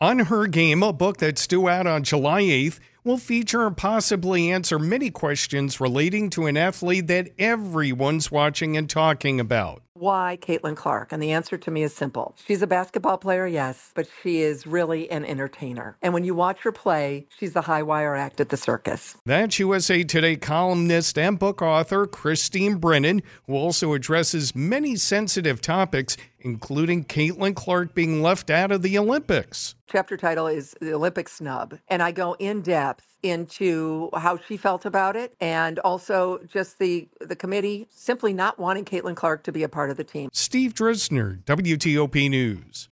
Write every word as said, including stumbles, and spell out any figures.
On Her Game, a book that's due out on July eighth, will feature and possibly answer many questions relating to an athlete that everyone's watching and talking about. Why Caitlin Clark? And the answer to me is simple. She's a basketball player, yes, but she is really an entertainer. And when you watch her play, she's the high wire act at the circus. That's U S A Today columnist and book author Christine Brennan, who also addresses many sensitive topics, including Caitlin Clark being left out of the Olympics. Chapter title is The Olympic Snub, and I go in depth into how she felt about it and also just the, the committee simply not wanting Caitlin Clark to be a part of the team. Steve Drisner, W T O P News.